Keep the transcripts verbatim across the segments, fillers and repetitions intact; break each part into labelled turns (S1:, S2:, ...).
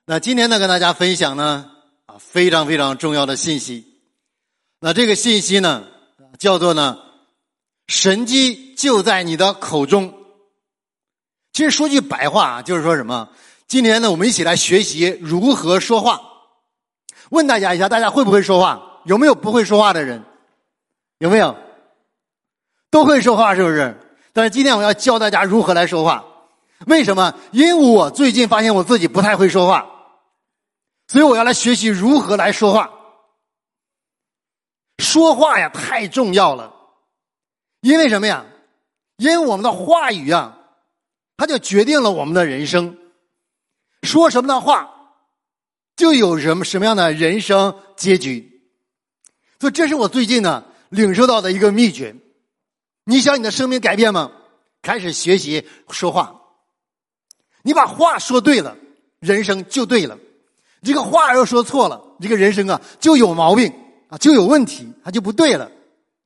S1: 那今天呢，跟大家分享呢啊非常非常重要的信息。那这个信息呢，叫做呢，神机就在你的口中。其实说句白话，就是说什么？今天呢，我们一起来学习如何说话。问大家一下，大家会不会说话？有没有不会说话的人？有没有？都会说话，是不是？但是今天我要教大家如何来说话。为什么？因为我最近发现我自己不太会说话，所以我要来学习如何来说话。说话呀，太重要了。因为什么呀？因为我们的话语啊，它就决定了我们的人生。说什么的话，就有什么什么样的人生结局。所以这是我最近呢领受到的一个秘诀。你想你的生命改变吗？开始学习说话。你把话说对了，人生就对了。这个话要说错了，这个人生啊就有毛病啊，就有问题，它就不对了。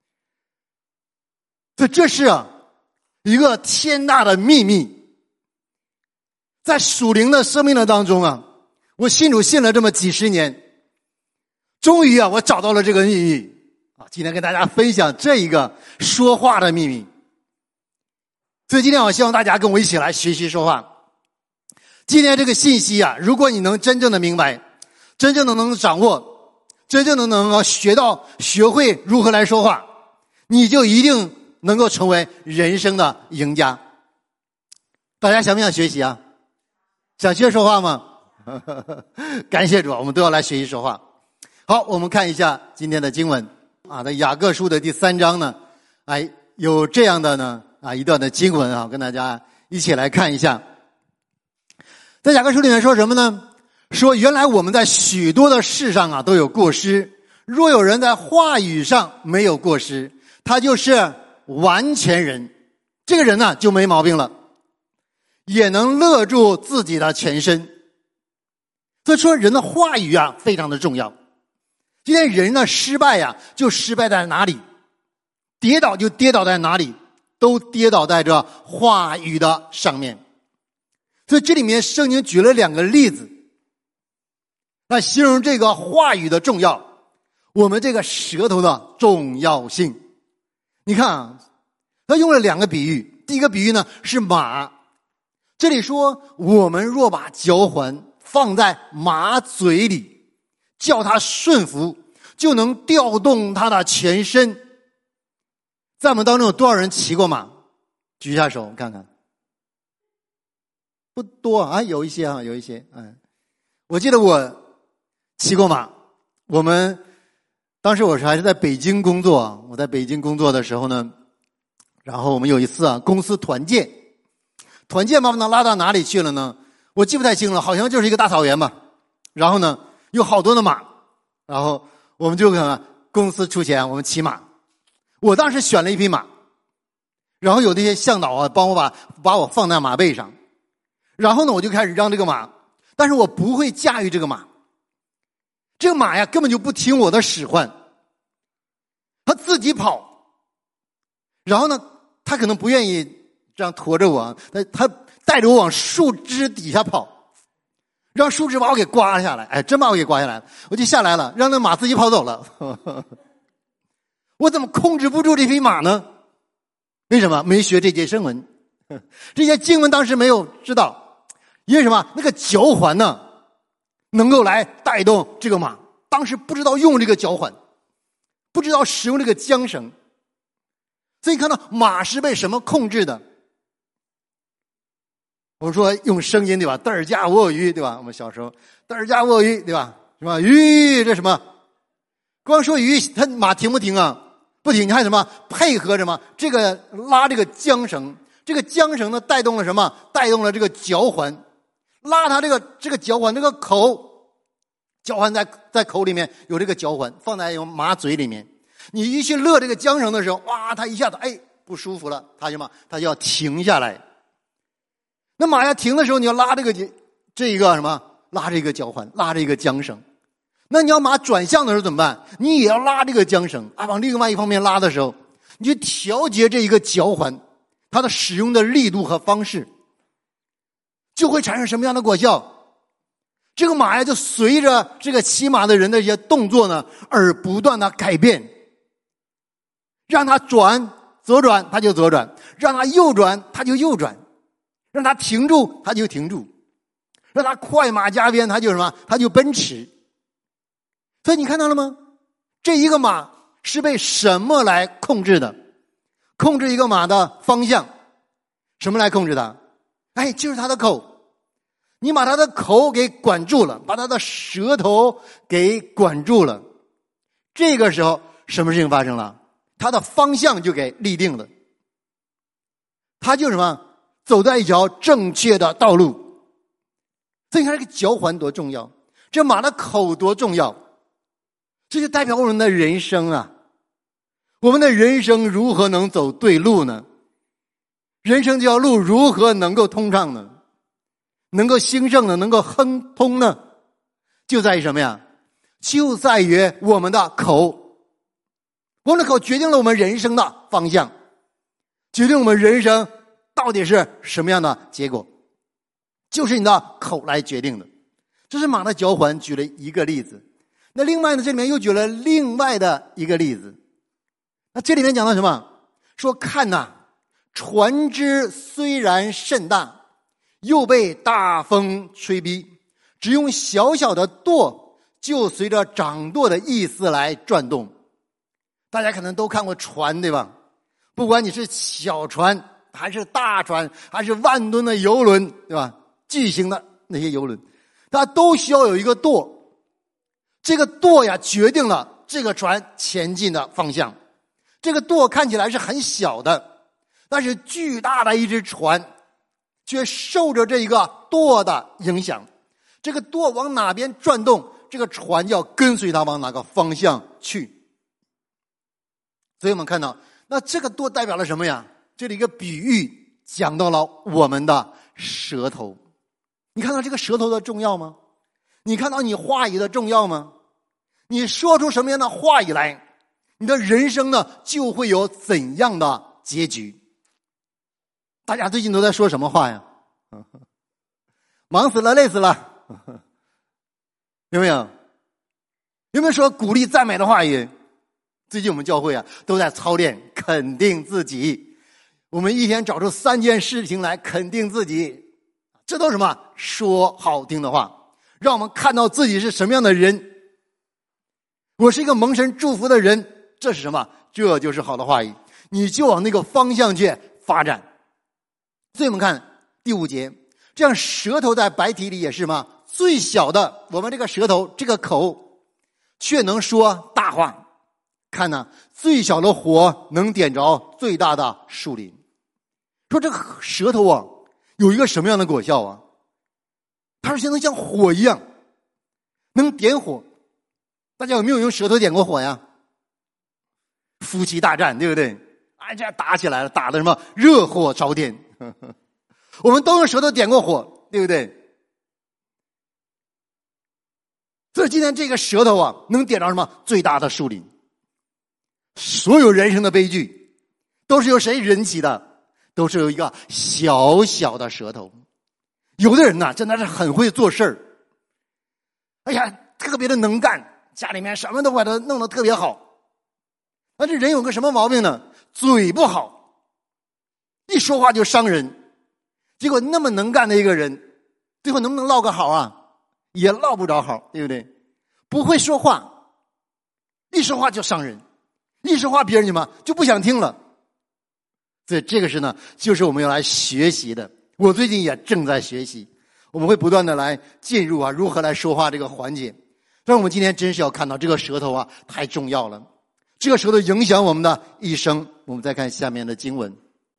S1: 所以这是啊一个天大的秘密。在属灵的生命的当中啊，我信主信了这么几十年，终于啊我找到了这个秘密啊，今天跟大家分享这一个说话的秘密。所以今天我希望大家跟我一起来学习说话。今天这个信息啊，如果你能真正的明白，真正的能掌握，真正的能够学到学会如何来说话，你就一定能够成为人生的赢家。大家想不想学习啊？想学说话吗？感谢主，我们都要来学习说话。好，我们看一下今天的经文啊，在雅各书的第三章呢，哎，有这样的呢啊一段的经文啊，跟大家一起来看一下。在雅各书里面说什么呢？说原来我们在许多的事上啊都有过失，若有人在话语上没有过失，他就是完全人，这个人呢就没毛病了，也能勒住自己的全身。所以说人的话语啊非常的重要。今天人呢失败呀、啊、就失败在哪里，跌倒就跌倒在哪里，都跌倒在这话语的上面。所以这里面圣经举了两个例子来形容这个话语的重要，我们这个舌头的重要性。你看啊，他用了两个比喻。第一个比喻呢是马，这里说我们若把嚼环放在马嘴里，叫它顺服，就能调动它的全身。在我们当中有多少人骑过马？举一下手看看。不多啊，有一些啊，有一些。嗯，我记得我骑过马。我们当时我是还是在北京工作，我在北京工作的时候呢，然后我们有一次啊，公司团建，团建把我们拉到哪里去了呢？我记不太清了，好像就是一个大草原吧。然后呢，有好多的马，然后我们就看公司出钱，我们骑马。我当时选了一匹马，然后有那些向导啊，帮我把把我放在马背上。然后呢，我就开始让这个马，但是我不会驾驭这个马。这个马呀，根本就不听我的使唤，它自己跑。然后呢，它可能不愿意这样驮着我，它它带着我往树枝底下跑，让树枝把我给刮下来。哎，真把我给刮下来了，我就下来了，让那马自己跑走了。我怎么控制不住这匹马呢？为什么？没学这节圣文，这些经文当时没有知道。因为什么？那个嚼环呢，能够来带动这个马。当时不知道用这个嚼环，不知道使用这个缰绳，所以看到马是被什么控制的？我们说用声音对吧？嘚儿驾我鱼对吧？我们小时候嘚儿驾我鱼对吧？什么鱼？这什么？光说鱼，它马停不停啊？不停，你看什么？配合什么？这个拉这个缰绳，这个缰绳呢带动了什么？带动了这个嚼环。拉它这个这个嚼环，这个口嚼环在在口里面有这个嚼环，放在马嘴里面。你一去勒这个缰绳的时候，哇，它一下子哎不舒服了，它什么？它就要停下来。那马要停的时候，你要拉这个这一个什么？拉这个嚼环，拉这个缰绳。那你要马转向的时候怎么办？你也要拉这个缰绳啊，往另外一方面拉的时候，你去调节这一个嚼环它的使用的力度和方式。就会产生什么样的果效？这个马呀就随着这个骑马的人的一些动作呢而不断的改变，让他转左转他就左转，让他右转他就右转，让他停住他就停住，让他快马加鞭他就什么他就奔驰。所以你看到了吗？这一个马是被什么来控制的？控制一个马的方向，什么来控制它？哎，就是它的口。你把它的口给管住了，把它的舌头给管住了，这个时候什么事情发生了？它的方向就给立定了，它就什么走在一条正确的道路。所以你看这个脚环多重要，这马的口多重要，这就代表我们的人生啊。我们的人生如何能走对路呢？人生这条路如何能够通畅呢？能够兴盛呢？能够亨通呢？就在于什么呀？就在于我们的口。我们的口决定了我们人生的方向，决定我们人生到底是什么样的结果，就是你的口来决定的。这是马的脚环举了一个例子。那另外呢，这里面又举了另外的一个例子。那这里面讲到什么？说看呐，船只虽然甚大，又被大风吹逼，只用小小的舵就随着掌舵的意思来转动。大家可能都看过船，对吧？不管你是小船还是大船还是万吨的游轮，对吧？巨型的那些游轮，它都需要有一个舵，这个舵呀决定了这个船前进的方向。这个舵看起来是很小的，但是巨大的一只船却受着这一个舵的影响，这个舵往哪边转动，这个船要跟随它往哪个方向去。所以我们看到，那这个舵代表了什么呀？这里一个比喻讲到了我们的舌头。你看到这个舌头的重要吗？你看到你话语的重要吗？你说出什么样的话语来，你的人生呢就会有怎样的结局。大家最近都在说什么话呀？忙死了，累死了，有没有？有没有说鼓励赞美的话语？最近我们教会啊都在操练肯定自己，我们一天找出三件事情来肯定自己，这都是什么？说好听的话，让我们看到自己是什么样的人。我是一个蒙神祝福的人，这是什么？这就是好的话语，你就往那个方向去发展。所以我们看第五节，这样舌头在白体里也是吗？最小的，我们这个舌头这个口却能说大话。看呢，最小的火能点着最大的树林。说这个舌头啊有一个什么样的果效啊？它是能像火一样能点火。大家有没有用舌头点过火呀？夫妻大战，对不对？哎，这样打起来了，打的什么热火朝天。我们都用舌头点过火，对不对？所以今天这个舌头啊能点着什么？最大的树林。所有人生的悲剧都是由谁引起的？都是由一个小小的舌头。有的人呢真的是很会做事儿，哎呀特别的能干，家里面什么都把它弄得特别好。但是人有个什么毛病呢？嘴不好，一说话就伤人。结果那么能干的一个人，最后能不能落个好啊？也落不着好，对不对？不会说话，一说话就伤人，一说话别人什么就不想听了。所以这个是呢，就是我们要来学习的。我最近也正在学习，我们会不断的来进入啊，如何来说话这个环节。但我们今天真是要看到这个舌头啊，太重要了。这个舌头影响我们的一生。我们再看下面的经文。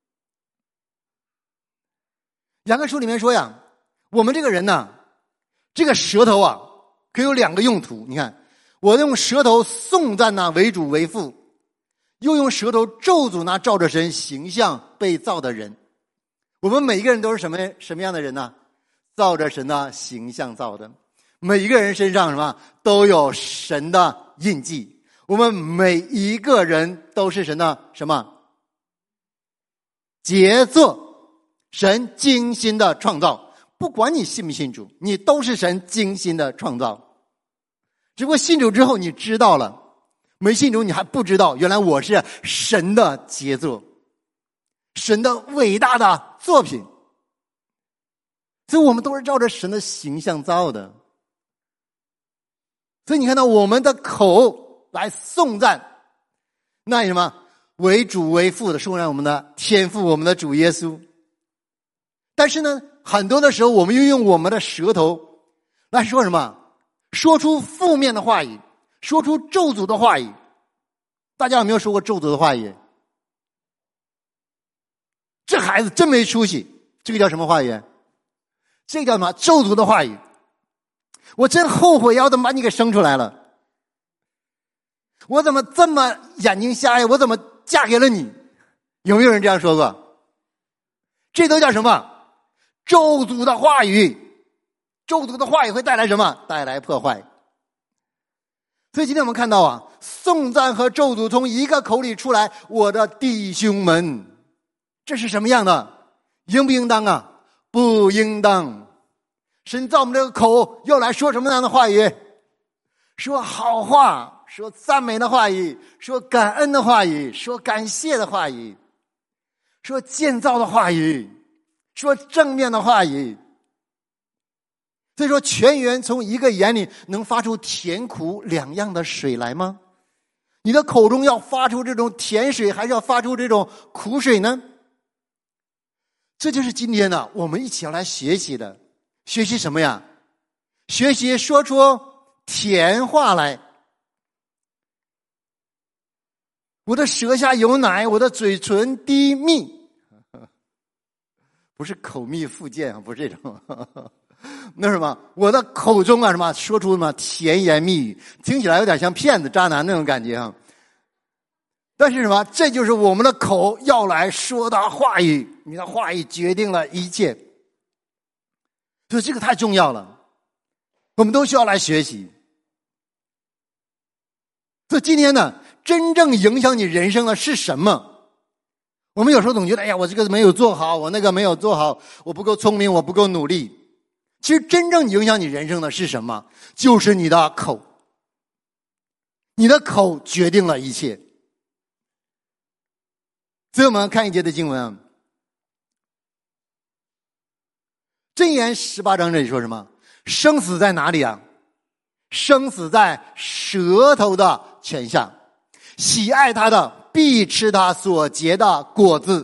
S1: 雅各书里面说呀，我们这个人呢，这个舌头啊，可以有两个用途。你看，我用舌头颂赞那为主为父，又用舌头咒诅那照着神形象被造的人。我们每一个人都是什么什么样的人呢？照着神的形象造的。每一个人身上什么都有神的印记。我们每一个人都是神的什么杰作？神精心的创造， 不管你信不信主，你都是神精心的创造。只不过信主之后你知道了，没信主你还不知道，原来我是神的杰作，神的伟大的作品。所以我们都是照着神的形象造的。所以你看到我们的口来颂赞，那什么为主为父的颂赞我们的天父，我们的主耶稣。但是呢，很多的时候我们又用我们的舌头来说什么？说出负面的话语，说出咒诅的话语。大家有没有说过咒诅的话语？这孩子真没出息，这个叫什么话语？这个叫什么？咒诅的话语。我真后悔要怎么把你给生出来了，我怎么这么眼睛瞎呀，我怎么嫁给了你？有没有人这样说过？这都叫什么？咒诅的话语。咒诅的话语会带来什么？带来破坏。所以今天我们看到啊，颂赞和咒诅从一个口里出来，我的弟兄们，这是什么样的？应不应当啊？不应当。神造我们这个口又来说什么样的话语？说好话，说赞美的话语，说感恩的话语，说感谢的话语，说建造的话语，说正面的话语。所以说泉源从一个眼里能发出甜苦两样的水来吗？你的口中要发出这种甜水，还是要发出这种苦水呢？这就是今天呢我们一起要来学习的。学习什么呀？学习说出甜话来。我的舌下有奶，我的嘴唇滴蜜。不是口蜜腹剑啊，不是这种。那什么，我的口中啊什么说出什么甜言蜜语，听起来有点像骗子渣男那种感觉啊。但是什么，这就是我们的口要来说的话语，你的话语决定了一切。所以这个太重要了，我们都需要来学习。所以今天呢，真正影响你人生的是什么？我们有时候总觉得，哎呀，我这个没有做好，我那个没有做好，我不够聪明，我不够努力。其实真正影响你人生的是什么？就是你的口。你的口决定了一切。所以我们看一节的经文啊，箴言十八章这里说什么？生死在哪里啊？生死在舌头的泉下，喜爱它的必吃它所结的果子。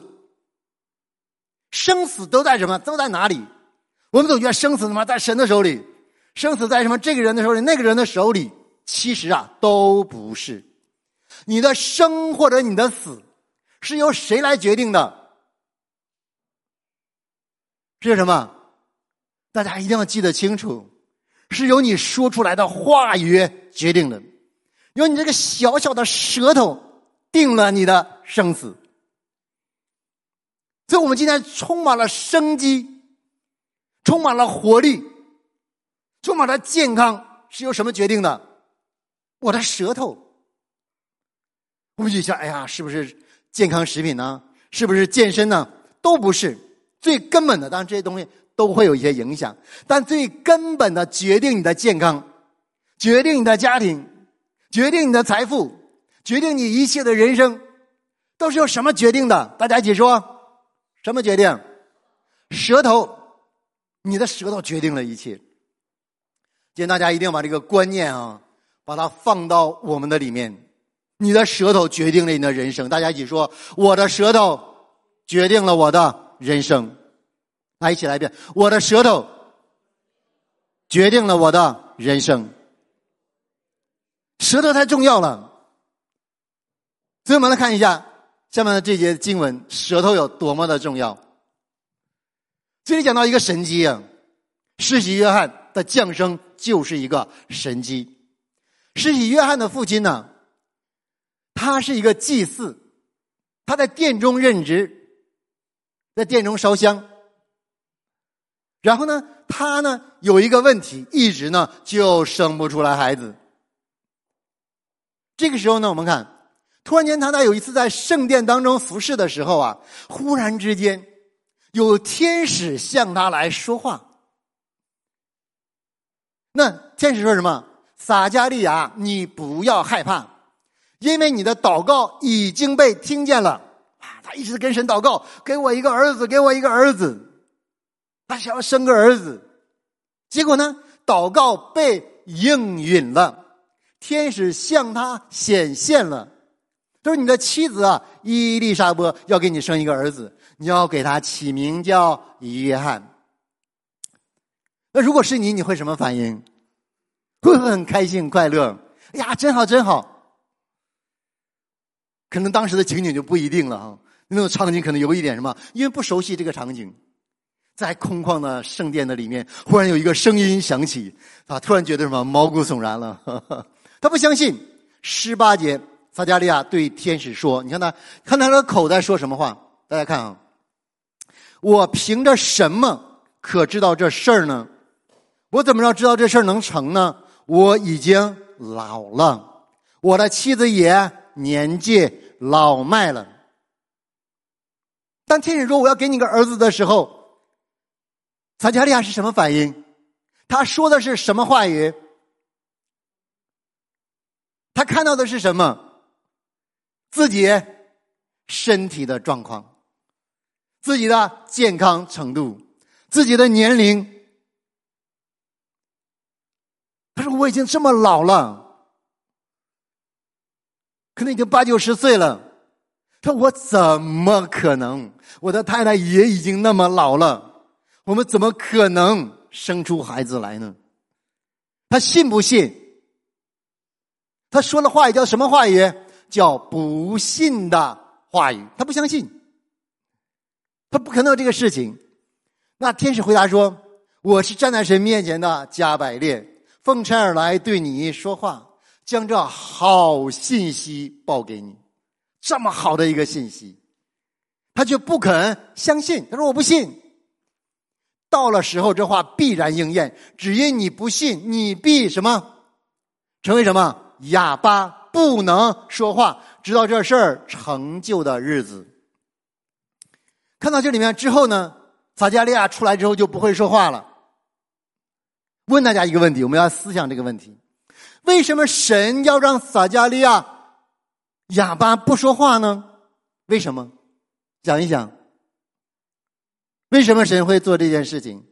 S1: 生死都在什么？都在哪里？我们总觉得生死他妈在神的手里，生死在什么这个人的手里，那个人的手里。其实啊，都不是。你的生或者你的死是由谁来决定的？是什么？大家一定要记得清楚，是由你说出来的话语决定的，由你这个小小的舌头定了你的生死。所以我们今天充满了生机，充满了活力，充满了健康，是由什么决定的？我的舌头。我们就想，哎呀，是不是健康食品呢？是不是健身呢？都不是。最根本的，当然这些东西都会有一些影响，但最根本的决定你的健康，决定你的家庭，决定你的财富，决定你一切的人生，都是由什么决定的？大家一起说，什么决定？舌头。你的舌头决定了一切。今天大家一定要把这个观念啊，把它放到我们的里面。你的舌头决定了你的人生。大家一起说，我的舌头决定了我的人生。来，一起来一遍，我的舌头决定了我的人生。舌头太重要了。所以我们来看一下下面的这节经文，舌头有多么的重要。这里讲到一个神迹啊，施洗约翰的降生就是一个神迹。施洗约翰的父亲呢，他是一个祭司，他在殿中任职，在殿中烧香。然后呢，他呢有一个问题，一直呢就生不出来孩子。这个时候呢，我们看，突然间他在有一次在圣殿当中服侍的时候啊，忽然之间有天使向他来说话。 那天使说什么？撒迦利亚，你不要害怕，因为你的祷告已经被听见了。啊，他一直跟神祷告，给我一个儿子，给我一个儿子，他想要生个儿子。结果呢，祷告被应允了，天使向他显现了，他说你的妻子啊伊丽莎白要给你生一个儿子，你要给他起名叫约翰。那如果是你，你会什么反应？会不会很开心快乐？哎呀，真好真好。可能当时的情景就不一定了哈，那种场景可能有一点什么，因为不熟悉这个场景。在空旷的圣殿的里面，忽然有一个声音响起，啊，突然觉得什么毛骨悚然了。呵呵，他不相信。十八节，撒迦利亚对天使说：“你看他，看他的口在说什么话？大家看啊，我凭着什么可知道这事儿呢？我怎么着知道这事儿能成呢？我已经老了，我的妻子也年纪老迈了。”当天使说我要给你个儿子的时候，撒迦利亚是什么反应？他说的是什么话语？他看到的是什么？自己身体的状况，自己的健康程度，自己的年龄。他说我已经这么老了，可能已经八九十岁了。他说我怎么可能？我的太太也已经那么老了，我们怎么可能生出孩子来呢？他信不信？他说的话语叫什么话语？叫不信的话语。他不相信，他不可能有这个事情。那天使回答说：“我是站在神面前的加百列，奉差而来对你说话，将这好信息报给你。”这么好的一个信息，他却不肯相信。他说：“我不信。”到了时候，这话必然应验。只因你不信，你必什么？成为什么？哑巴，不能说话，直到这事儿成就的日子。看到这里面之后呢，撒迦利亚出来之后就不会说话了。问大家一个问题，我们要思想这个问题：为什么神要让撒迦利亚哑巴不说话呢？为什么？想一想，为什么神会做这件事情？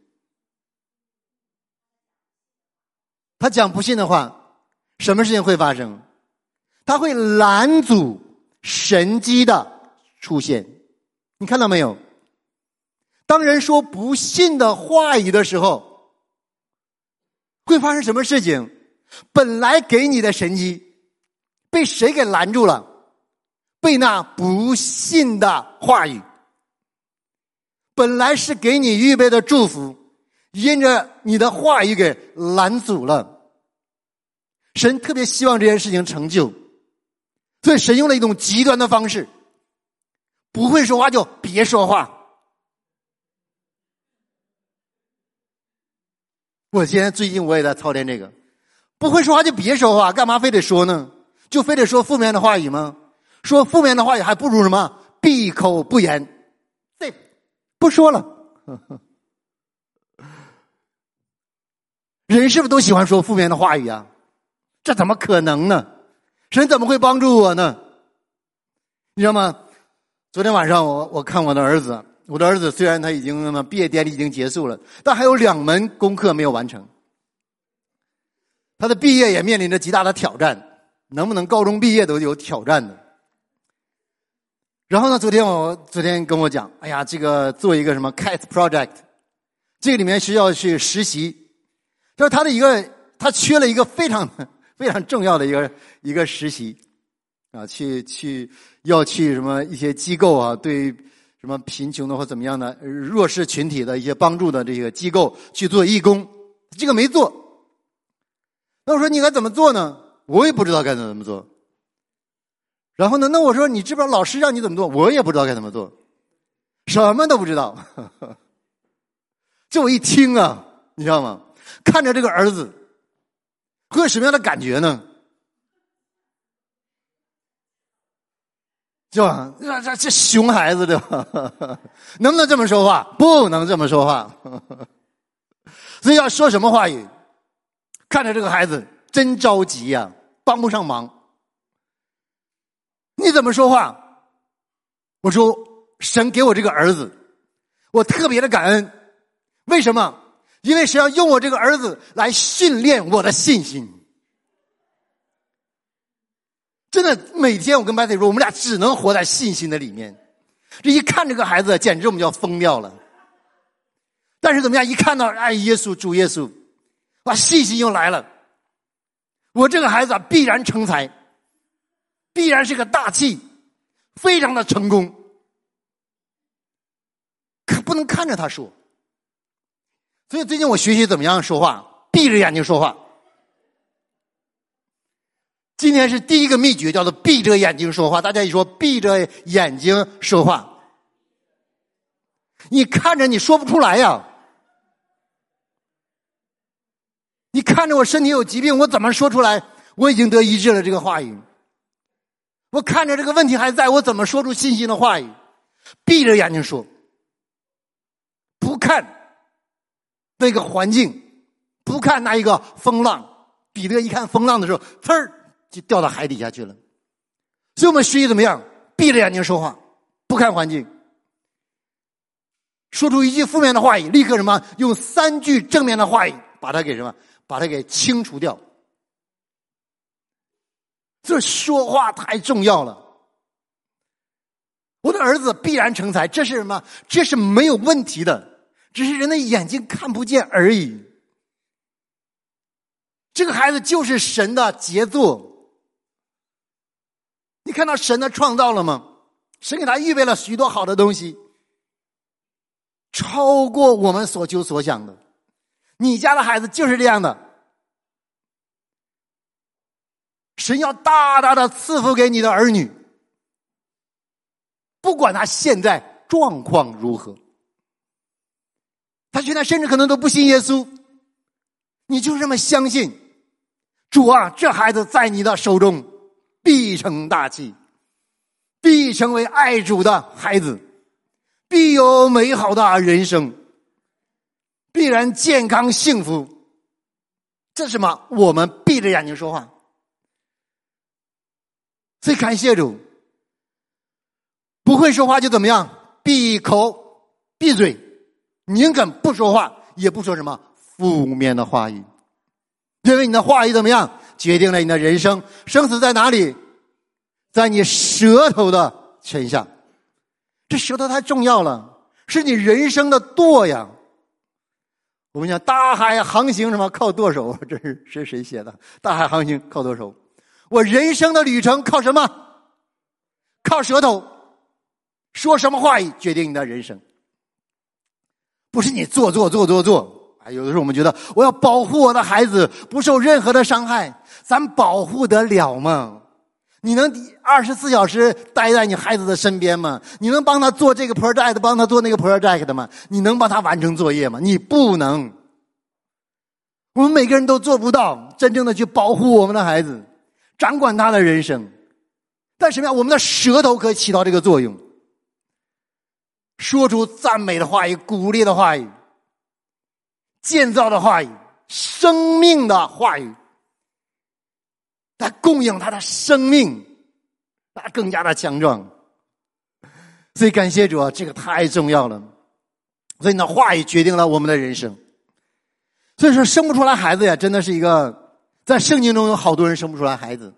S1: 他讲不信的话，什么事情会发生？他会拦阻神迹的出现。你看到没有？当人说不信的话语的时候，会发生什么事情？本来给你的神迹被谁给拦住了？被那不信的话语。本来是给你预备的祝福，因着你的话语给拦阻了。神特别希望这件事情成就，所以神用了一种极端的方式，不会说话就别说话。我现在最近我也在操练这个，不会说话就别说话，干嘛非得说呢？就非得说负面的话语吗？说负面的话语还不如什么？闭口不言，这不说了。人是不是都喜欢说负面的话语啊？这怎么可能呢？神怎么会帮助我呢？你知道吗？昨天晚上我我看我的儿子，我的儿子虽然他已经那么毕业典礼已经结束了，但还有两门功课没有完成。他的毕业也面临着极大的挑战，能不能高中毕业都有挑战的。然后呢，昨天我昨天跟我讲，哎呀，这个做一个什么 C A T project， 这个里面需要去实习。就是他的一个，他缺了一个非常非常重要的一个一个实习啊，去去要去什么一些机构啊，对什么贫穷的或怎么样的弱势群体的一些帮助的这个机构去做义工，这个没做。那我说你该怎么做呢？我也不知道该怎么做。然后呢，那我说你知不知道老师让你怎么做？我也不知道该怎么做，什么都不知道。这我一听啊，你知道吗？看着这个儿子会有什么样的感觉呢？是吧？这这这熊孩子对吧？能不能这么说话？不能这么说话。所以要说什么话语？ 看着这个孩子真着急呀、啊，帮不上忙。你怎么说话？我说神给我这个儿子，我特别的感恩。为什么？因为神要用我这个儿子来训练我的信心。真的，每天我跟白腿说，我们俩只能活在信心的里面。这一看这个孩子，简直我们就要疯掉了。但是怎么样？一看到哎，耶稣，主耶稣，哇，信心又来了。我这个孩子啊，必然成才，必然是个大器，非常的成功。可不能看着他说。所以最近我学习怎么样说话，闭着眼睛说话。今天是第一个秘诀，叫做闭着眼睛说话。大家一说闭着眼睛说话，你看着你说不出来呀。你看着我身体有疾病，我怎么说出来我已经得医治了这个话语？我看着这个问题还在，我怎么说出信心的话语？闭着眼睛说，不看那个环境，不看那一个风浪。彼得一看风浪的时候，呲儿就掉到海底下去了。所以我们学习怎么样？闭着眼睛说话，不看环境，说出一句负面的话语，立刻什么？用三句正面的话语把它给什么？把它给清除掉。这说话太重要了。我的儿子必然成才，这是什么？这是没有问题的，只是人的眼睛看不见而已。这个孩子就是神的杰作。你看到神的创造了吗？神给他预备了许多好的东西，超过我们所求所想的。你家的孩子就是这样的，神要大大的赐福给你的儿女，不管他现在状况如何，他现在甚至可能都不信耶稣，你就这么相信，主啊，这孩子在你的手中必成大器，必成为爱主的孩子，必有美好的人生，必然健康幸福。这是什么？我们闭着眼睛说话。所以感谢主，不会说话就怎么样？闭口闭嘴，宁肯不说话，也不说什么负面的话语。因为你的话语怎么样，决定了你的人生。生死在哪里？在你舌头的权下。这舌头太重要了，是你人生的舵呀。我们讲大海航行什么靠舵手，这是是谁写的？大海航行靠舵手。我人生的旅程靠什么？靠舌头。说什么话语决定你的人生，不是你做做做做做。啊，有的时候我们觉得我要保护我的孩子不受任何的伤害，咱保护得了吗？你能二十四小时待在你孩子的身边吗？你能帮他做这个 project， 帮他做那个 project 吗？你能帮他完成作业吗？你不能。我们每个人都做不到真正的去保护我们的孩子，掌管他的人生。但什么样？我们的舌头可以起到这个作用，说出赞美的话语、鼓励的话语、建造的话语、生命的话语，来供应他的生命，他更加的强壮。所以感谢主啊，这个太重要了。所以你的话语决定了我们的人生。所以说生不出来孩子呀，真的是一个，在圣经中有好多人生不出来孩子。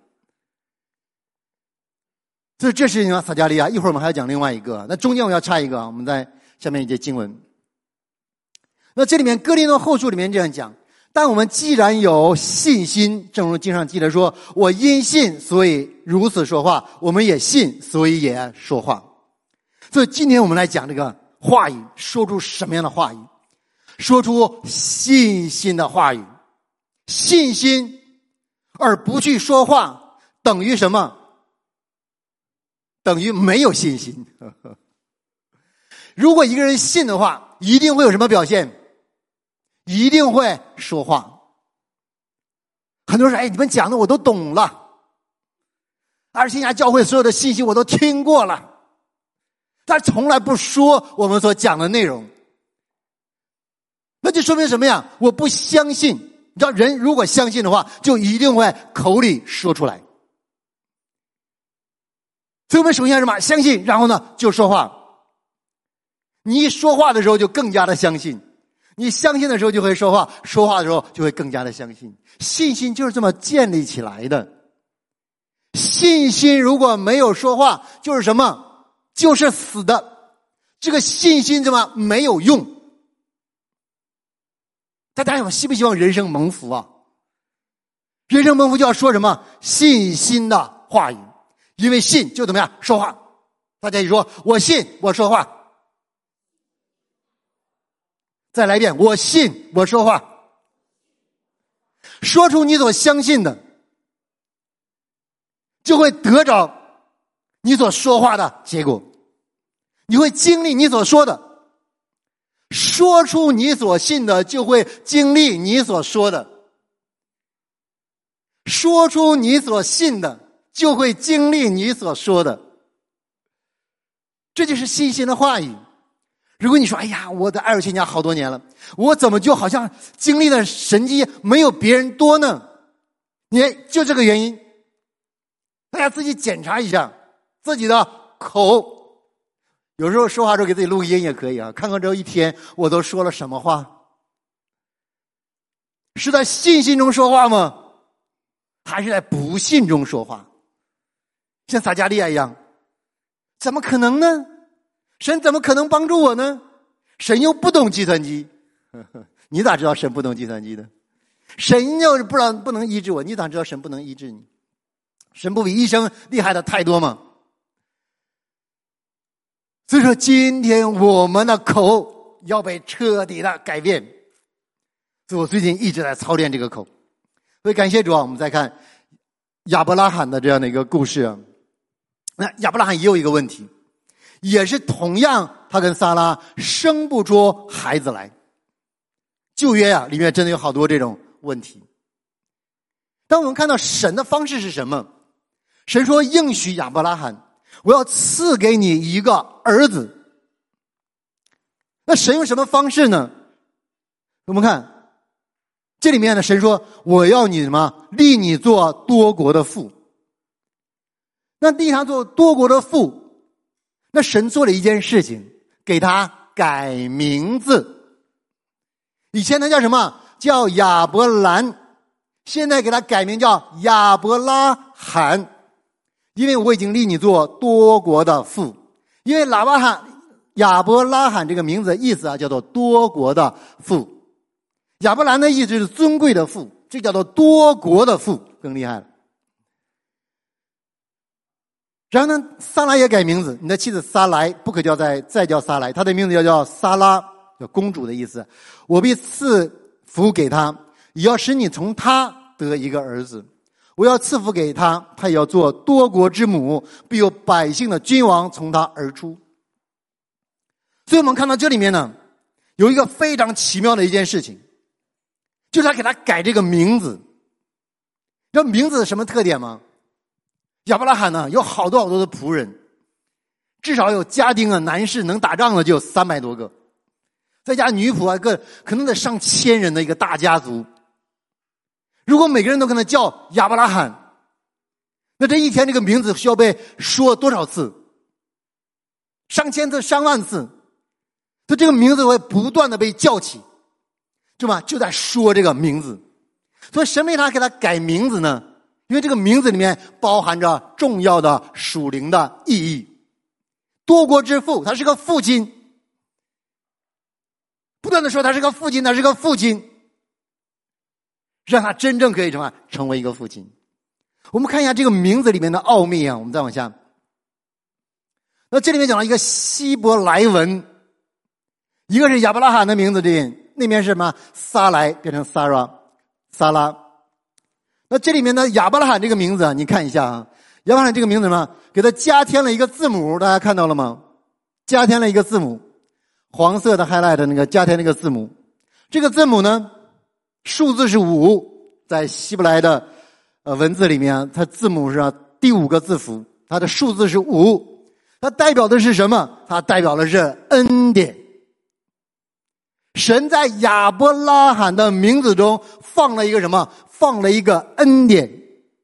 S1: 所以这是撒迦利亚，一会儿我们还要讲另外一个。那中间我要插一个，我们在下面一节经文。那这里面哥林多后书里面这样讲，但我们既然有信心，正如经上记得说，我因信所以如此说话，我们也信所以也说话。所以今天我们来讲这个话语，说出什么样的话语？说出信心的话语。信心而不去说话等于什么？等于没有信心。如果一个人信的话，一定会有什么表现？一定会说话。很多人说，哎，你们讲的我都懂了，而新亚教会所有的信息我都听过了，但从来不说我们所讲的内容。那就说明什么呀？我不相信你知道人如果相信的话，就一定会口里说出来。所以我们首先什么？相信，然后呢就说话。你一说话的时候就更加的相信，你相信的时候就会说话，说话的时候就会更加的相信。信心就是这么建立起来的。信心如果没有说话，就是什么？就是死的。这个信心怎么没有用？大家有希不希望人生蒙福啊？人生蒙福就要说什么？信心的话语。因为信就怎么样？说话。大家一说我信，我说话。再来一遍，我信，我说话。说出你所相信的，就会得着你所说话的结果。你会经历你所说的。说出你所信的，就会经历你所说的。说出你所信的，就会经历你所说的。这就是信心的话语。如果你说哎呀，我在爱尔千家好多年了，我怎么就好像经历的神迹没有别人多呢？你就这个原因。大家自己检查一下自己的口，有时候说话的时候给自己录音也可以啊，看看这一天我都说了什么话。是在信心中说话吗？还是在不信中说话？像撒迦利亚一样，怎么可能呢？神怎么可能帮助我呢？神又不懂计算机。你咋知道神不懂计算机的？神又不让不能医治我，你咋知道神不能医治你？神不比医生厉害的太多吗？所以说今天我们的口要被彻底的改变。所以我最近一直在操练这个口。所以感谢主啊，我们再看亚伯拉罕的这样的一个故事啊。那亚伯拉罕也有一个问题，也是同样他跟撒拉生不出孩子来。旧约啊里面真的有好多这种问题。当我们看到神的方式是什么？神说应许亚伯拉罕，我要赐给你一个儿子。那神用什么方式呢？我们看这里面呢，神说我要你什么？立你做多国的父。那立他做多国的父，那神做了一件事情，给他改名字。以前他叫什么？叫亚伯兰，现在给他改名叫亚伯拉罕。因为我已经立你做多国的父。因为亚伯罕亚伯拉罕这个名字的意思啊，叫做多国的父。亚伯兰的意思是尊贵的父，这叫做多国的父，更厉害了。然后呢，撒拉也改名字，你的妻子撒来不可叫再再叫撒来，她的名字要叫撒拉，叫公主的意思。我必赐福给她，也要使你从她得一个儿子。我要赐福给他，他也要做多国之母，必有百姓的君王从他而出。所以我们看到这里面呢，有一个非常奇妙的一件事情，就是他给他改这个名字。这名字什么特点吗？亚伯拉罕呢有好多好多的仆人，至少有家丁啊，男士能打仗的就有三百多个，再加女仆啊，个可能得上千人的一个大家族。如果每个人都跟他叫亚伯拉罕，那这一天这个名字需要被说多少次？上千次、上万次。所以这个名字会不断的被叫起，对吧？就在说这个名字。所以神为他给他改名字呢？因为这个名字里面包含着重要的属灵的意义。多国之父，他是个父亲，不断的说他是个父亲，他是个父亲。让他真正可以什么成为一个父亲。我们看一下这个名字里面的奥秘啊，我们再往下。那这里面讲了一个希伯来文，一个是亚伯拉罕的名字，这边那边是什么？撒来变成撒拉，撒拉。那这里面的亚伯拉罕这个名字啊，你看一下啊，亚伯拉罕这个名字什么？给他加添了一个字母，大家看到了吗？加添了一个字母，黄色的 highlight 那个加添了一个字母。这个字母呢？数字是五，在希伯来的呃文字里面，它字母是第五个字符，它的数字是五，它代表的是什么？它代表的是恩典。 神在亚伯拉罕的名字中放了一个什么？放了一个恩典。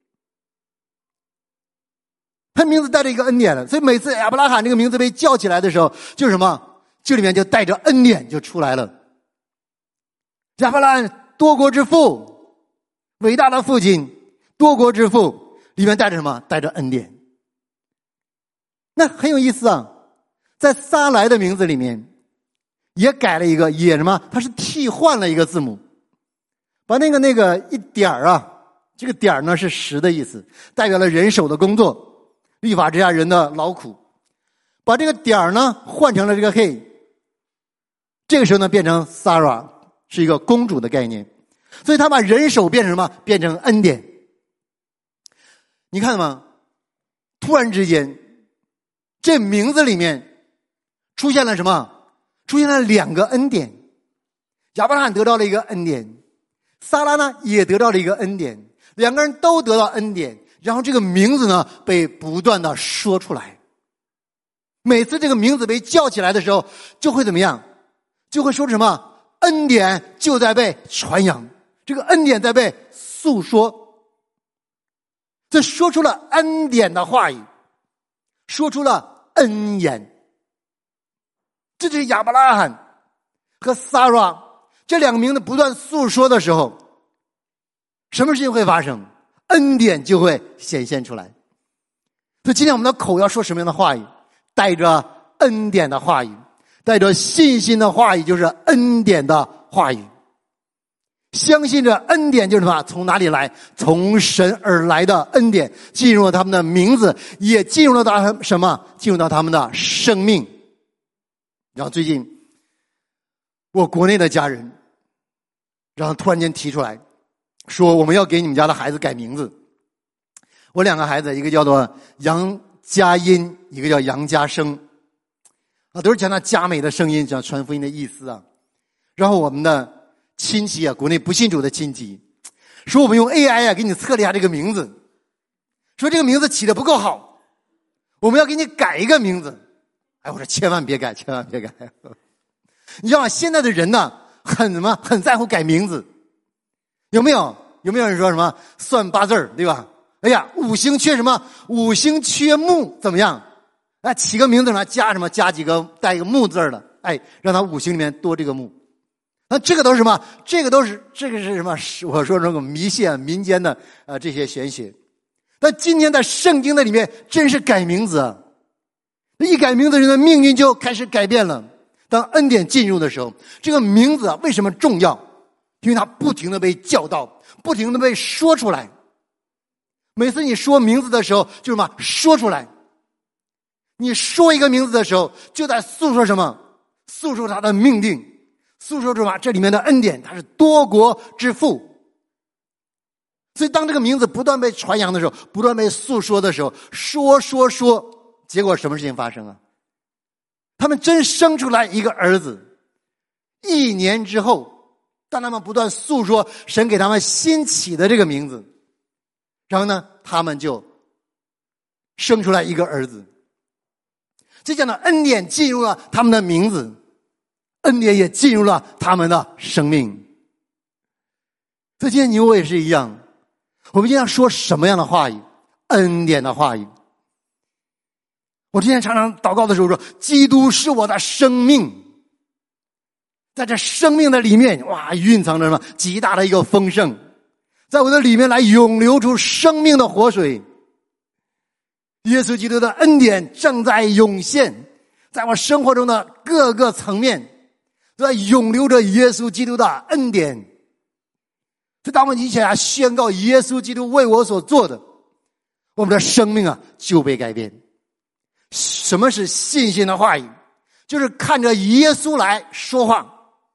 S1: 他名字带着一个恩典了，所以每次亚伯拉罕这个名字被叫起来的时候，就是什么？这里面就带着恩典就出来了。亚伯拉罕多国之父，伟大的父亲，多国之父，里面带着什么？带着恩典。那很有意思啊，在撒莱的名字里面也改了一个，也什么？他是替换了一个字母，把那个那个一点啊，这个点呢是十的意思，代表了人手的工作，律法之下人的劳苦。把这个点呢换成了这个 hey， 这个时候呢变成 Sarah， 是一个公主的概念，所以他把人手变成什么？变成恩典。你看吗？突然之间，这名字里面出现了什么？出现了两个恩典。亚伯拉罕得到了一个恩典，撒拉呢也得到了一个恩典，两个人都得到恩典，然后这个名字呢被不断的说出来。每次这个名字被叫起来的时候，就会怎么样？就会说什么？恩典就在被传扬，这个恩典在被诉说。这说出了恩典的话语，说出了恩言。这就是亚伯拉罕和撒拉这两个名字不断诉说的时候，什么事情会发生？恩典就会显现出来。所以今天我们的口要说什么样的话语？带着恩典的话语，带着信心的话语，就是恩典的话语。相信着恩典就是什么？从哪里来？从神而来的恩典进入了他们的名字，也进入了到什么？进入到他们的生命。然后最近我国内的家人然后突然间提出来说，我们要给你们家的孩子改名字。我两个孩子，一个叫做杨佳音，一个叫杨佳生啊，都是讲到佳美的声音，讲传福音的意思啊。然后我们的亲戚啊，国内不信主的亲戚说，我们用 A I 啊给你测了一下这个名字，说这个名字起得不够好，我们要给你改一个名字。哎，我说千万别改，千万别改。你知道吗？现在的人呢，很什么？很在乎改名字。有没有？有没有人说什么算八字儿，对吧？哎呀，五行缺什么？五行缺木，怎么样？哎，起个名字什么？加什么？加几个带一个木字儿的，哎，让他五行里面多这个木。那这个都是什么？这个都是这个是什么？我说这个迷信民间的呃这些玄学。但今天在圣经的里面，真是改名字啊！一改名字，人的命运就开始改变了。当恩典进入的时候，这个名字啊为什么重要？因为它不停的被教导，不停的被说出来。每次你说名字的时候，就是什么？说出来。你说一个名字的时候，就在诉说什么？诉说他的命定，诉说什么？这里面的恩典，他是多国之父。所以当这个名字不断被传扬的时候，不断被诉说的时候，说说说，结果什么事情发生啊？他们真生出来一个儿子。一年之后，当他们不断诉说神给他们新起的这个名字，然后呢，他们就生出来一个儿子。这样的恩典进入了他们的名字，恩典也进入了他们的生命。所以今天你我也是一样，我们今天要说什么样的话语？恩典的话语。我之前常常祷告的时候说，基督是我的生命。在这生命的里面，哇，蕴藏着什么极大的一个丰盛，在我的里面来涌流出生命的活水。耶稣基督的恩典正在涌现，在我生活中的各个层面都在涌流着耶稣基督的恩典。所以当我们一起来宣告耶稣基督为我所做的，我们的生命啊就被改变。什么是信心的话语？就是看着耶稣来说话。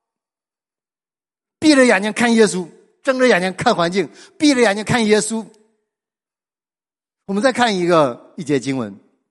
S1: 闭着眼睛看耶稣，睁着眼睛看环境，闭着眼睛看耶稣。我们再看一个一节经文，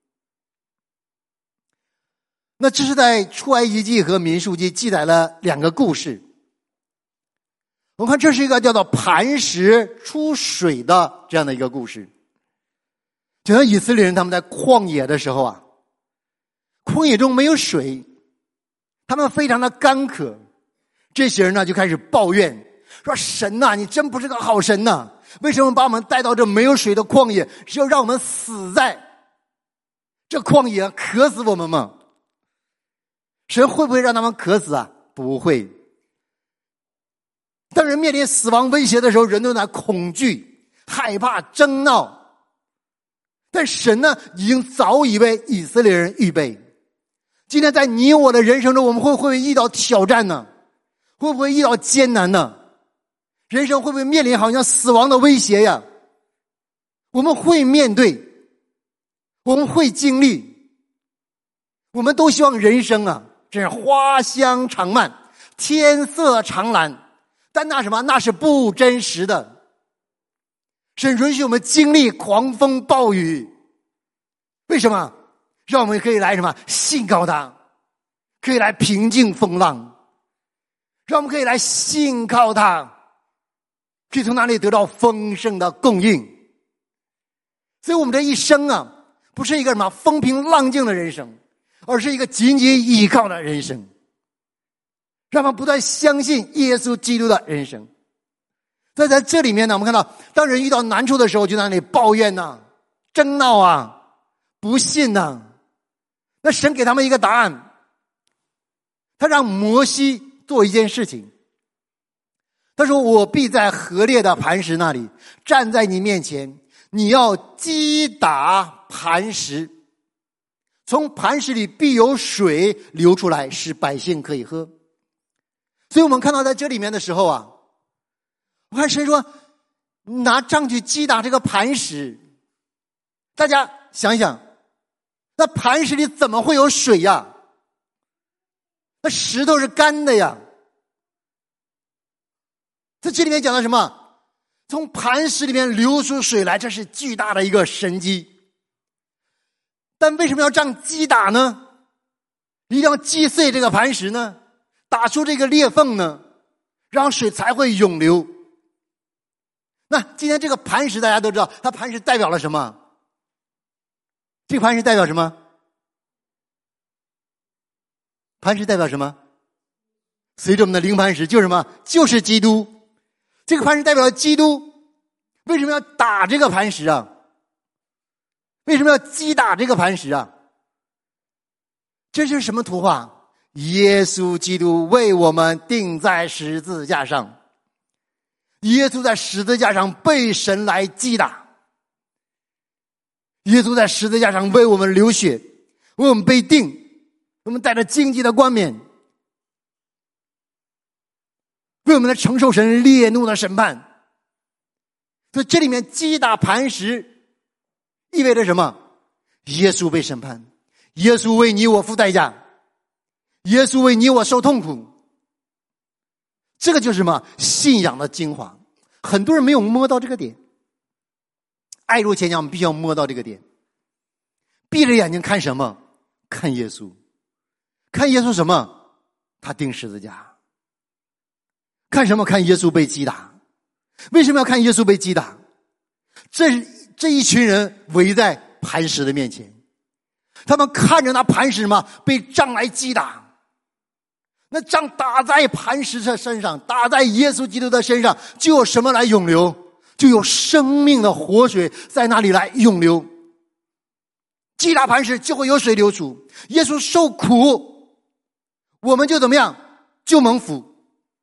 S1: 那这是在出埃及记和民数记记载了两个故事。我们看这是一个叫做磐石出水的这样的一个故事。就像以色列人他们在旷野的时候啊，旷野中没有水，他们非常的干渴， 这些人呢就开始抱怨，说神呐、啊，你真不是个好神呐、啊！为什么把我们带到这没有水的旷野，是要让我们死在这旷野，渴死我们吗？神会不会让他们渴死啊？不会。当人面临死亡威胁的时候，人都在恐惧、害怕、争闹。但神呢，已经早已为以色列人预备。今天在你我的人生中，我们会不会遇到挑战呢？会不会遇到艰难呢？人生会不会面临好像死亡的威胁呀？我们会面对，我们会经历。我们都希望人生啊，真是花香长漫，天色长蓝。但那什么，那是不真实的。神允许我们经历狂风暴雨，为什么？让我们可以来什么？信靠他，可以来平静风浪，让我们可以来信靠他，可以从那里得到丰盛的供应。所以我们这一生啊，不是一个什么风平浪静的人生，而是一个紧紧依靠的人生，让我们不断相信耶稣基督的人生。在在这里面呢，我们看到当人遇到难处的时候，就在那里抱怨呐、啊、争闹啊、不信呐、啊。那神给他们一个答案，他让摩西做一件事情。他说，我必在河烈的磐石那里站在你面前，你要击打磐石，从磐石里必有水流出来，使百姓可以喝。所以我们看到在这里面的时候啊，我看神说拿杖去击打这个磐石。大家想想，那磐石里怎么会有水呀？那石头是干的呀。在这里面讲到什么？从磐石里面流出水来，这是巨大的一个神迹。但为什么要这样击打呢？一定要击碎这个磐石呢？打出这个裂缝呢？让水才会涌流。那今天这个磐石大家都知道，它磐石代表了什么？这个磐石代表什么？磐石代表什么？随着我们的灵磐石就是什么？就是基督。这个磐石代表了基督。为什么要打这个磐石啊？为什么要击打这个磐石啊？这是什么图画？耶稣基督为我们钉在十字架上。耶稣在十字架上被神来击打。耶稣在十字架上为我们流血，为我们被钉，我们带着荆棘的冠冕，为我们来承受神烈怒的审判。所以这里面击打磐石意味着什么？耶稣被审判，耶稣为你我付代价，耶稣为你我受痛苦。这个就是什么？信仰的精华。很多人没有摸到这个点。爱如前讲，我们必须要摸到这个点。闭着眼睛看什么？看耶稣。看耶稣什么？他钉十字架。看什么？看耶稣被击打。为什么要看耶稣被击打？这这一群人围在磐石的面前，他们看着那磐石嘛被杖来击打。那杖打在磐石的身上，打在耶稣基督的身上，就有什么来涌流？就有生命的活水在那里来涌流。击打磐石就会有水流出。耶稣受苦，我们就怎么样？就蒙福。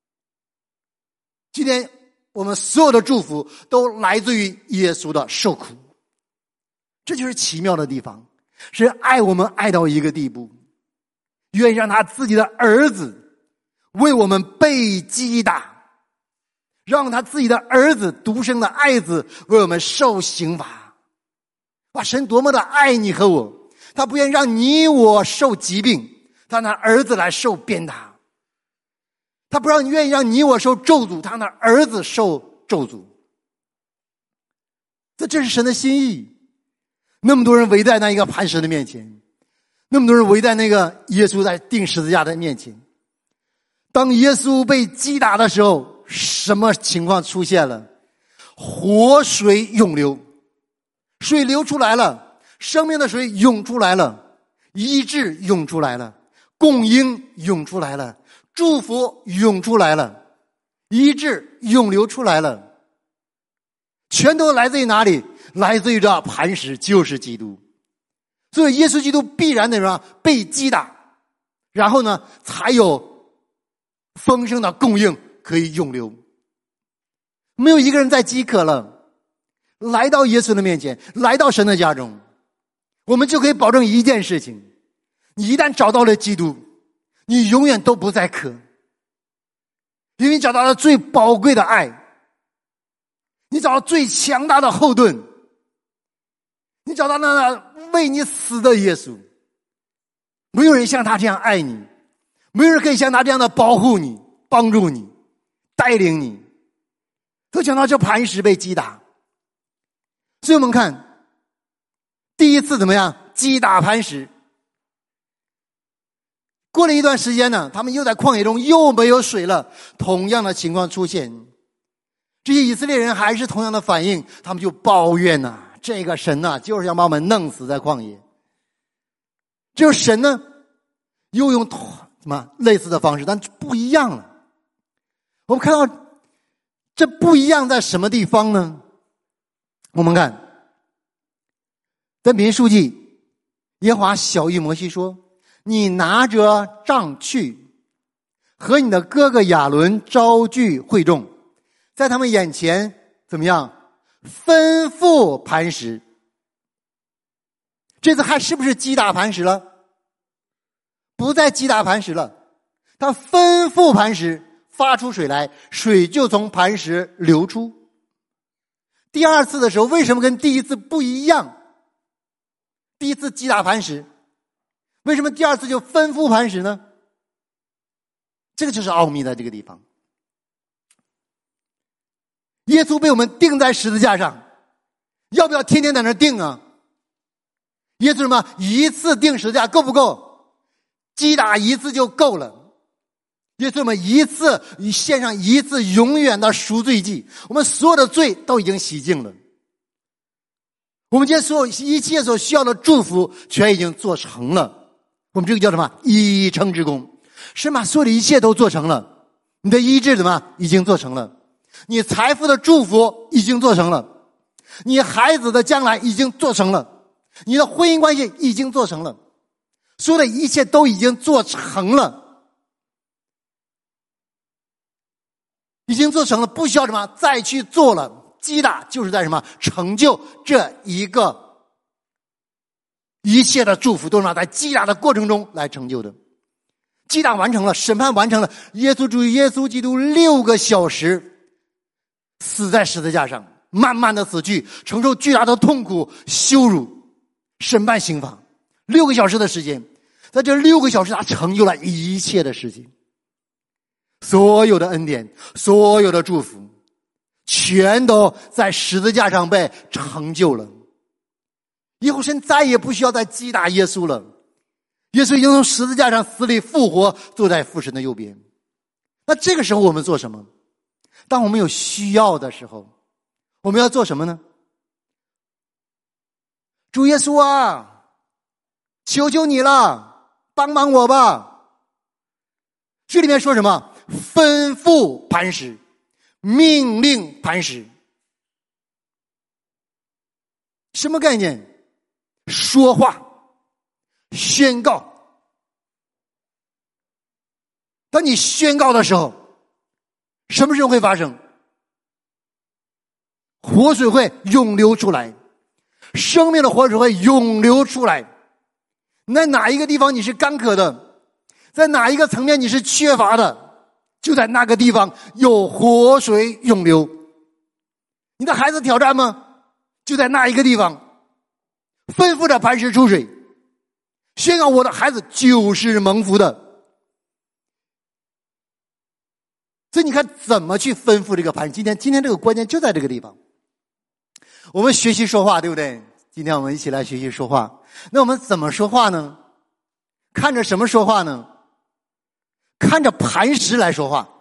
S1: 今天我们所有的祝福都来自于耶稣的受苦。这就是奇妙的地方。是爱我们爱到一个地步，愿意让他自己的儿子为我们被击打，让他自己的儿子独生的爱子为我们受刑罚。哇，神多么的爱你和我，他不愿让你我受疾病，他拿儿子来受鞭打。他不让你愿意让你我受咒诅，他拿儿子受咒诅。这这是神的心意。那么多人围在那一个磐石的面前，那么多人围在那个耶稣在钉十字架的面前。当耶稣被击打的时候，什么情况出现了？活水涌流，水流出来了，生命的水涌出来了，医治涌出来了，供应涌出来了， 祝福涌出来了，医治涌流出来了，全都来自于哪里？来自于这磐石，就是基督。所以耶稣基督必然的什么？被击打，然后呢，才有丰盛的供应可以涌流。没有一个人再饥渴了，来到耶稣的面前，来到神的家中，我们就可以保证一件事情：你一旦找到了基督，你永远都不再渴，因为你找到了最宝贵的爱，你找到最强大的后盾，你找到了为你死的耶稣。没有人像他这样爱你，没有人可以像他这样的保护你、帮助你、带领你。都讲到这磐石被击打，所以我们看第一次怎么样？击打磐石。过了一段时间呢，他们又在旷野中又没有水了，同样的情况出现。这些以色列人还是同样的反应，他们就抱怨呐、啊，这个神呐、啊，就是要把我们弄死在旷野。只有神呢，又用什么类似的方式，但不一样了。我们看到这不一样在什么地方呢？我们看在民数记，耶和华晓谕摩西说：你拿着杖去，和你的哥哥亚伦招聚会众，在他们眼前怎么样？吩咐磐石。这次还是不是击打磐石了？不再击打磐石了，他吩咐磐石发出水来，水就从磐石流出。第二次的时候，为什么跟第一次不一样？第一次击打磐石，为什么第二次就吩咐磐石呢？这个就是奥秘在这个地方。耶稣被我们钉在十字架上，要不要天天在那儿钉啊？耶稣什么？一次钉十字架够不够？击打一次就够了。耶稣们一次献上一次永远的赎罪祭，我们所有的罪都已经洗净了。我们今天所有一切所需要的祝福全已经做成了。我们这个叫什么？一成之功。神把所有的一切都做成了。你的医治怎么已经做成了？你财富的祝福已经做成了，你孩子的将来已经做成了，你的婚姻关系已经做成了，所有的一切都已经做成了，已经做成了，不需要什么再去做了。击打就是在什么？成就这一个一切的祝福都是什么？在击打的过程中来成就的。击打完成了，审判完成了，耶稣主耶稣基督六个小时死在十字架上，慢慢的死去，承受巨大的痛苦、羞辱、审判、刑罚。六个小时的时间，在这六个小时他成就了一切的事情，所有的恩典，所有的祝福全都在十字架上被成就了。以后神再也不需要再击打耶稣了，耶稣已经从十字架上死里复活，坐在父神的右边。那这个时候我们做什么？当我们有需要的时候，我们要做什么呢？主耶稣啊，求求你了，帮帮我吧。这里面说什么？吩咐磐石，命令磐石。什么概念？说话，宣告。当你宣告的时候，什么事会发生？活水会涌流出来，生命的活水会涌流出来。在哪一个地方你是干渴的，在哪一个层面你是缺乏的，就在那个地方有活水涌流。你的孩子挑战吗？就在那一个地方吩咐着磐石出水，宣告我的孩子就是蒙福的。所以你看怎么去吩咐这个磐石。今天今天这个关键就在这个地方。我们学习说话，对不对？今天我们一起来学习说话。那我们怎么说话呢？看着什么说话呢？看着磐石来说话。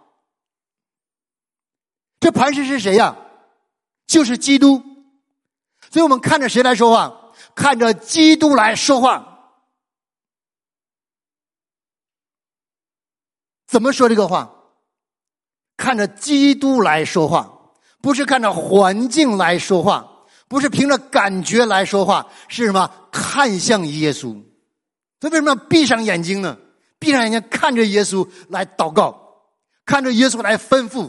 S1: 这磐石是谁呀？就是基督。所以我们看着谁来说话？看着基督来说话。 怎么说这个话？看着基督来说话，不是看着环境来说话，不是凭着感觉来说话，是什么？看向耶稣。所以为什么要闭上眼睛呢？闭上眼睛看着耶稣来祷告，看着耶稣来吩咐。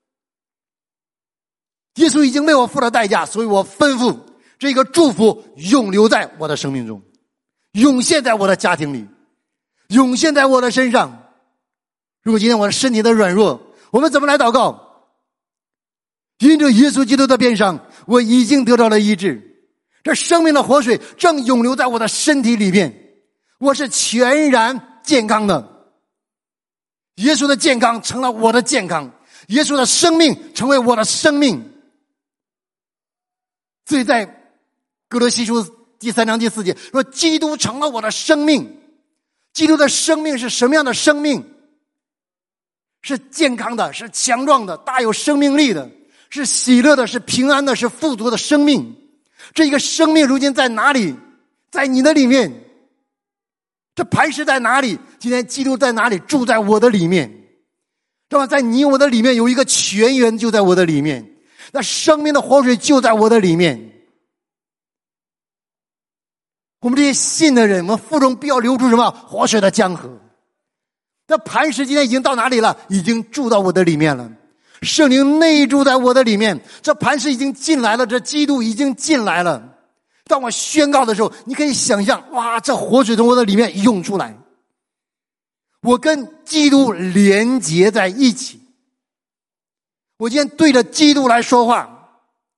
S1: 耶稣已经为我付了代价，所以我吩咐这个祝福永留在我的生命中，涌现在我的家庭里，涌现在我的身上。如果今天我的身体的软弱，我们怎么来祷告？因着耶稣基督的鞭伤，我已经得到了医治，这生命的活水正涌流在我的身体里面，我是全然健康的。耶稣的健康成了我的健康，耶稣的生命成为我的生命。所以在哥罗西书第三章第四节说，基督成了我的生命。基督的生命是什么样的生命？是健康的，是强壮的，大有生命力的，是喜乐的，是平安的，是富足的生命。这个生命如今在哪里？在你的里面。这磐石在哪里？今天基督在哪里？住在我的里面。这么在你我的里面有一个泉源，就在我的里面。那生命的活水就在我的里面。我们这些信的人，我们腹中必要流出什么？活水的江河。那磐石今天已经到哪里了？已经住到我的里面了。圣灵内住在我的里面，这磐石已经进来了，这基督已经进来了。当我宣告的时候，你可以想象，哇，这活水从我的里面涌出来，我跟基督连结在一起。我今天对着基督来说话，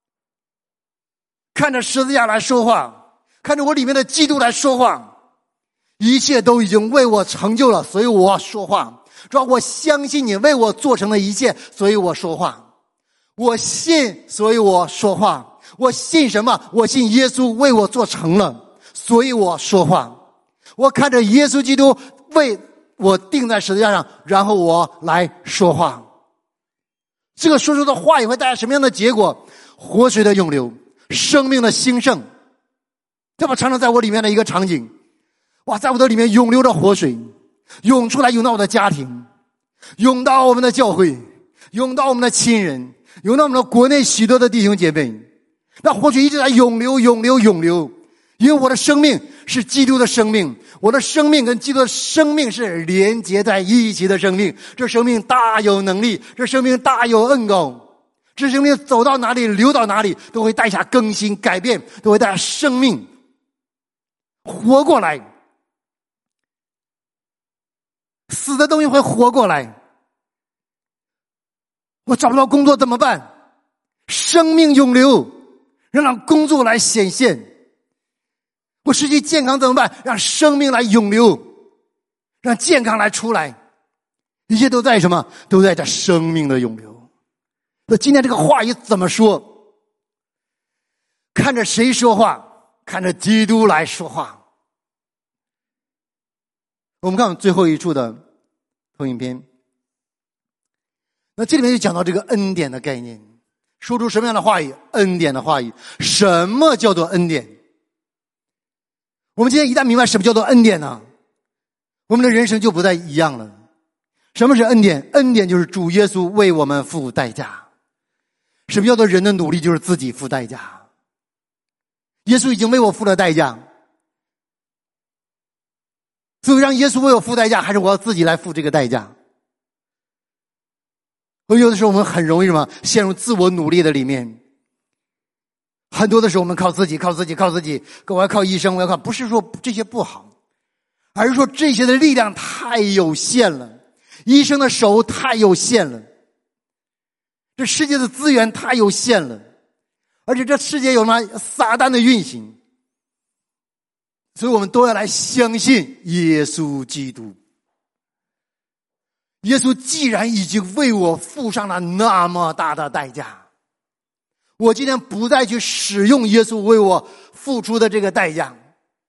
S1: 看着十字架来说话，看着我里面的基督来说话，一切都已经为我成就了，所以我说话。主要我相信你为我做成了一切，所以我说话。我信，所以我说话。我信什么？我信耶稣为我做成了，所以我说话。我看着耶稣基督为我钉在十字架上，然后我来说话。这个说出的话也会带来什么样的结果？活水的涌流，生命的兴盛。这么常常在我里面的一个场景，哇，在我的里面涌流着活水，涌出来，涌到我的家庭，涌到我们的教会，涌到我们的亲人，涌到我们的国内许多的弟兄姐妹。那活水一直在涌流涌流涌流，因为我的生命是基督的生命，我的生命跟基督的生命是连结在一起的生命。这生命大有能力，这生命大有恩膏，这生命走到哪里流到哪里都会带下更新改变，都会带下生命活过来。死的东西会活过来。我找不到工作怎么办？生命涌流，让工作来显现。我失去健康怎么办？让生命来涌流，让健康来出来。一切都在什么？都在这生命的涌流。那今天这个话语怎么说？看着谁说话？看着基督来说话。我们看最后一处的投影片，那这里面就讲到这个恩典的概念，说出什么样的话语？恩典的话语。什么叫做恩典？我们今天一旦明白什么叫做恩典呢，我们的人生就不再一样了。什么是恩典？恩典就是主耶稣为我们付代价。什么叫做人的努力？就是自己付代价。耶稣已经为我付了代价，所以让耶稣为我付代价，还是我要自己来付这个代价？而有的时候我们很容易什么？陷入自我努力的里面。很多的时候我们靠自己靠自己靠自己，我要靠医生，我要靠，不是说这些不好，而是说这些的力量太有限了，医生的手太有限了，这世界的资源太有限了，而且这世界有什么？撒旦的运行。所以我们都要来相信耶稣基督。耶稣既然已经为我付上了那么大的代价，我今天不再去使用耶稣为我付出的这个代价，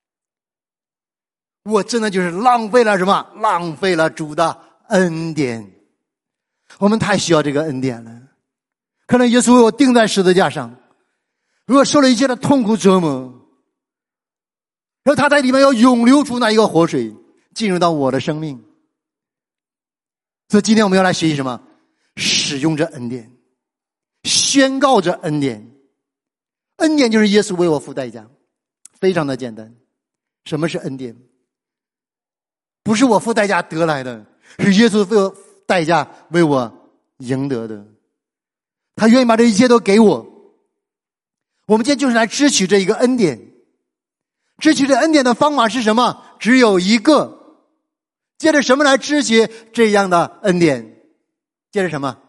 S1: 我真的就是浪费了什么？浪费了主的恩典。我们太需要这个恩典了。可能耶稣为我钉在十字架上，如果受了一切的痛苦折磨，然后他在里面要涌流出那一个活水，进入到我的生命。 所以今天我们要来学习什么？使用这恩典，宣告这恩典。恩典就是耶稣为我付代价，非常的简单。什么是恩典？不是我付代价得来的，是耶稣付代价为我赢得的。他愿意把这一切都给我。我们今天就是来支取这一个恩典。支取这恩典的方法是什么？只有一个。借着什么来支取这样的恩典？借着什么？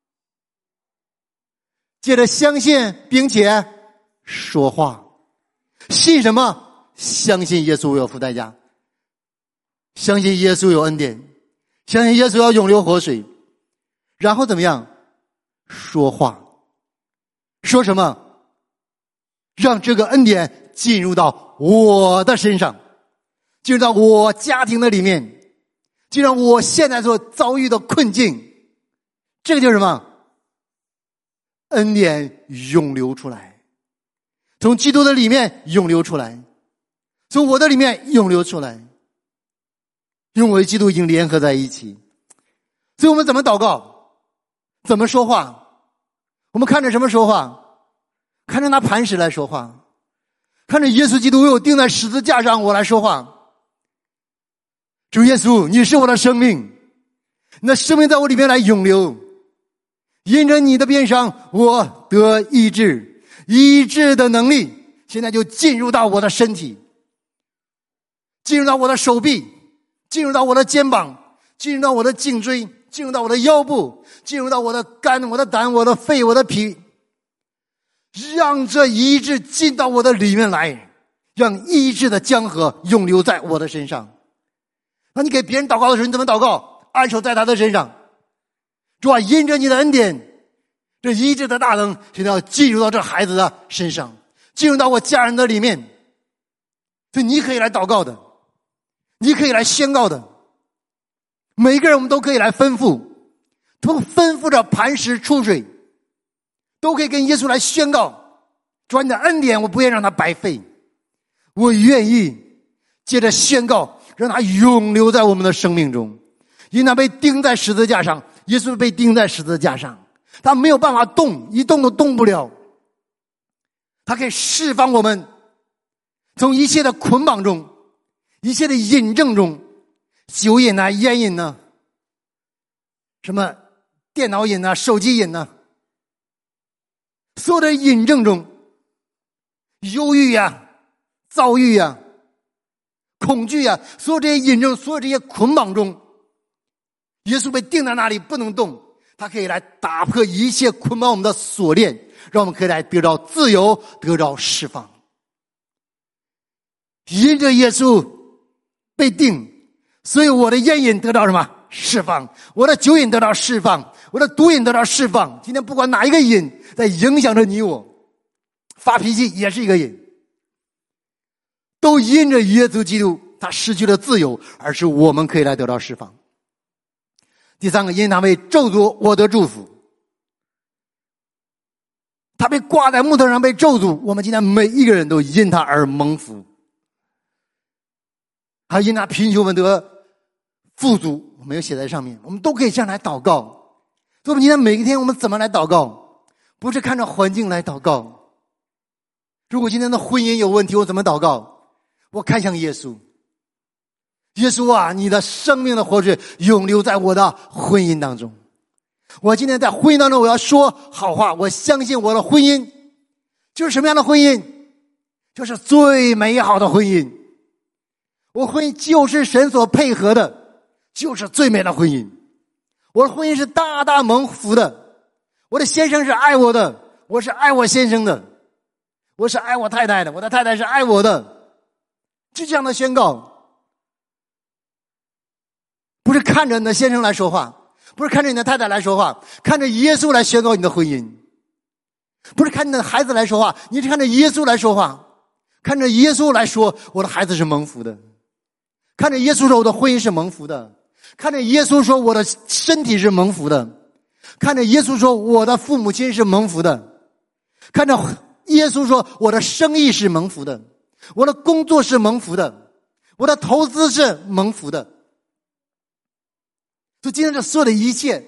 S1: 借着相信并且说话。信什么？相信耶稣为我付代价，相信耶稣有恩典，相信耶稣要永流活水。然后怎么样？说话。说什么？让这个恩典进入到我的身上，进入到我家庭的里面，进入到我现在所遭遇的困境。这个就是什么？恩典涌流出来，从基督的里面涌流出来，从我的里面涌流出来，因为我与基督已经联合在一起。所以我们怎么祷告？怎么说话？我们看着什么说话？看着那磐石来说话，看着耶稣基督为我钉在十字架上，我来说话。主耶稣，你是我的生命，你的生命在我里面来涌流，因着你的鞭伤我得医治，医治的能力现在就进入到我的身体，进入到我的手臂，进入到我的肩膀，进入到我的颈椎，进入到我的腰部，进入到我的肝，我的胆，我的肺，我的脾，让这医治进到我的里面来，让医治的江河涌流在我的身上。那你给别人祷告的时候，你怎么祷告？按手在他的身上。主啊，因着你的恩典，这医治的大能现在要进入到这孩子的身上，进入到我家人的里面。所以你可以来祷告的，你可以来宣告的，每一个人我们都可以来吩咐，都吩咐着磐石出水，都可以跟耶稣来宣告，主啊，你的恩典我不愿意让它白费，我愿意接着宣告，让它永留在我们的生命中。因他被钉在十字架上，耶稣被钉在十字架上，他没有办法动，一动都动不了。他可以释放我们从一切的捆绑中，一切的瘾症中，酒瘾啊，烟瘾啊，什么电脑瘾啊，手机瘾啊，所有的瘾症中，忧郁呀、躁郁呀、恐惧呀，所有这些瘾症，所有这些捆绑中，耶稣被钉在那里不能动，他可以来打破一切捆绑我们的锁链，让我们可以来得到自由，得到释放。因着耶稣被钉，所以我的烟瘾得到什么？释放。我的酒瘾得到释放，我的毒瘾得到释放。今天不管哪一个瘾在影响着你我，发脾气也是一个瘾，都因着耶稣基督他失去了自由，而是我们可以来得到释放。第三个，因他被咒诅我得祝福，他被挂在木头上被咒诅，我们今天每一个人都因他而蒙福。还因他贫穷我们得富足，我没有写在上面，我们都可以这样来祷告。所以我们今天每一天我们怎么来祷告？不是看着环境来祷告。如果今天的婚姻有问题，我怎么祷告？我看向耶稣。耶稣啊，你的生命的活水永留在我的婚姻当中。我今天在婚姻当中我要说好话，我相信我的婚姻就是什么样的婚姻？就是最美好的婚姻。我婚姻就是神所配合的，就是最美的婚姻。我的婚姻是大大蒙福的，我的先生是爱我的，我是爱我先生的，我是爱我太太的，我的太太是爱我的。就这样的宣告，不是看着你的先生来说话，不是看着你的太太来说话，看着耶稣来宣告你的婚姻。不是看着你的孩子来说话，你是看着耶稣来说话，看着耶稣来说我的孩子是蒙福的，看着耶稣说我的婚姻是蒙福的，看着耶稣说我的身体是蒙福的，看着耶稣说我的父母亲是蒙福的，看着耶稣说我的生意是蒙福的，我的工作是蒙福的，我的投资是蒙福的。 所以今天这所有的一切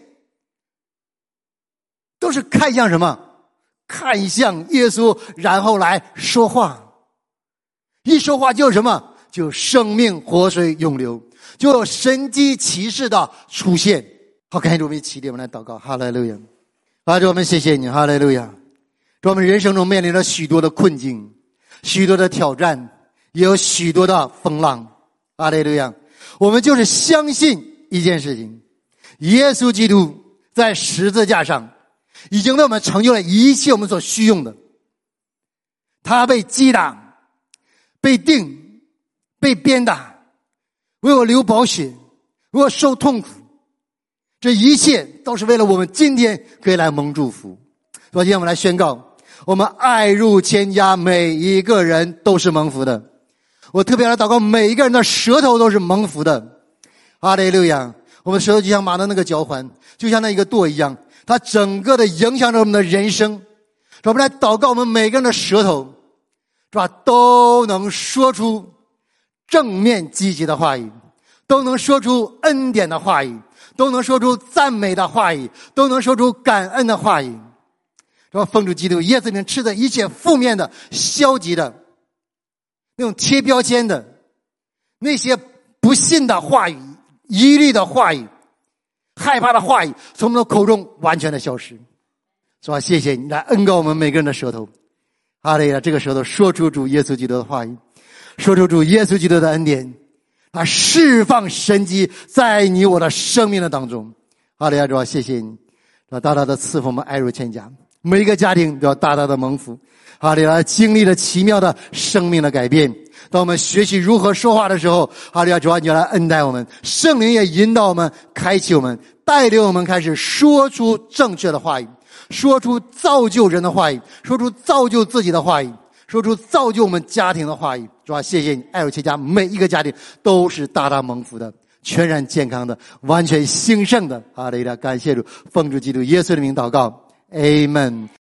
S1: 都是看向什么？看向耶稣，然后来说话。一说话就有什么？就生命活水涌流，就有神迹奇事的出现。好，感谢主，我们一起立，我们来祷告。哈利路亚！啊，主，我们谢谢你，哈利路亚！主，我们人生中面临了许多的困境，许多的挑战，也有许多的风浪。哈利路亚！我们就是相信一件事情，耶稣基督在十字架上已经为我们成就了一切我们所需用的。他被击打，被钉，被鞭打，为我流宝血，为我受痛苦，这一切都是为了我们今天可以来蒙祝福。所以今天我们来宣告，我们爱入千家每一个人都是蒙福的。我特别来祷告，每一个人的舌头都是蒙福的。哈利路亚！我们舌头就像马的那个脚环，就像那一个舵一样，它整个的影响着我们的人生。我们来祷告，我们每个人的舌头是吧，都能说出正面积极的话语，都能说出恩典的话语，都能说出赞美的话语，都能说出感恩的话语。然后奉主基督耶稣名斥责一切负面的、消极的、那种贴标签的、那些不信的话语、疑虑的话语、害怕的话语，从我们的口中完全的消失。是吧？谢谢你来恩膏我们每个人的舌头。哈利路亚！这个舌头说出主耶稣基督的话语，说出主耶稣基督的恩典，啊，释放神迹在你我的生命的当中。哈利路亚！主啊，谢谢你，主啊，大大的赐福我们爱入千家，每一个家庭都要大大的蒙福。哈利路亚！经历了奇妙的生命的改变。当我们学习如何说话的时候，哈利路亚！主啊，你要来恩待我们，圣灵也引导我们，开启我们，带领我们开始说出正确的话语，说出造就人的话语，说出造就自己的话语，说出造就我们家庭的话语。主啊，谢谢你，爱入千家每一个家庭都是大大蒙福的，全然健康的，完全兴盛的。哈利路亚！感谢主，奉主基督耶稣的名祷告，阿们。